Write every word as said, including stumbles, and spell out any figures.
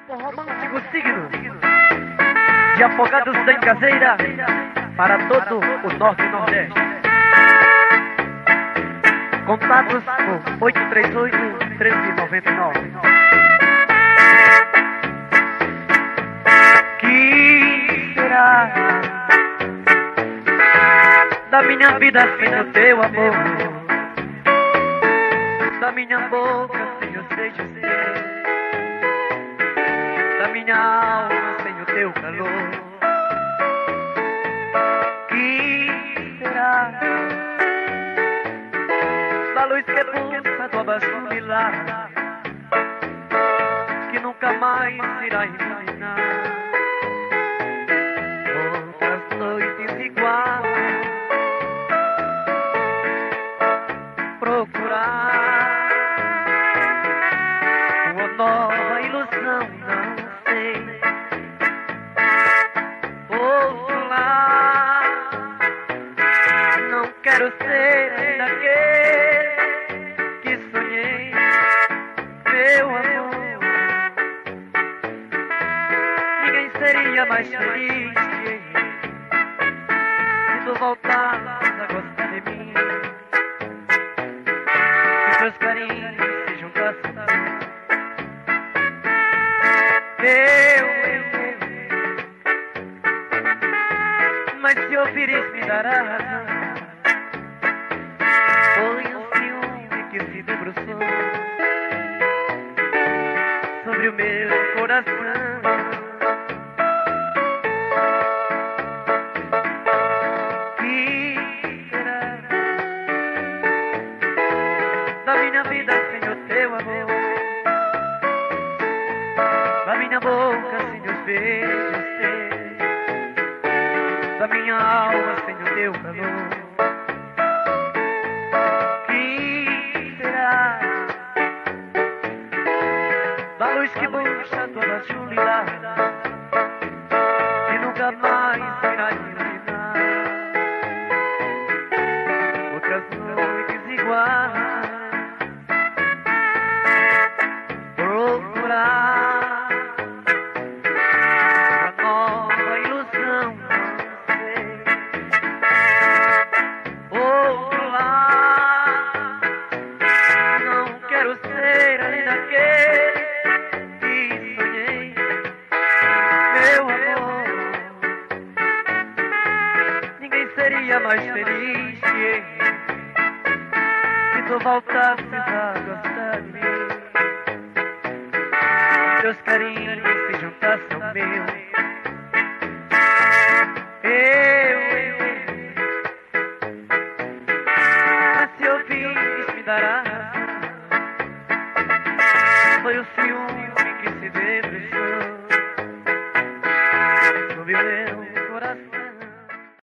Grupo Romântico Signo de Afogados em Caseira para todo o Norte e Nordeste. Contatos por oito três oito, um três nove nove. Que será da minha vida sem o teu amor, da minha boca sem o beijo seu, da minha alma sem o teu calor? Que será da luz que pulsa do abajur lá, que nunca mais irá iluminar outras noites iguais? Procurar uma nova ilusão, não sei. Outro lá, não quero ser daquele que sonhei, meu amor. Ninguém seria mais feliz que eu se tu voltasses a gostar de mim, se teus carinhos se juntassem a mim. Eu, eu, eu, mas se ouvires me dar a razão, foi um ciúme que se debruçou sobre o meu coração. Que será da minha vida sem o teu amor, da minha boca sem os beijos teus, da minha alma sem o teu calor? Que será da luz que bucha toda a julidade, que nunca mais irá iluminar outras noites iguais? Procurar uma nova ilusão, não sei. Outro lá, não quero ser além daquele que sonhei, meu amor. Ninguém seria mais feliz que eu se tu voltasses a gostar de mim, teus carinhos se juntassem ao meu. Eu, eu, mas se ouvires me dará razão, foi o ciúme que se debruçou sobre o meu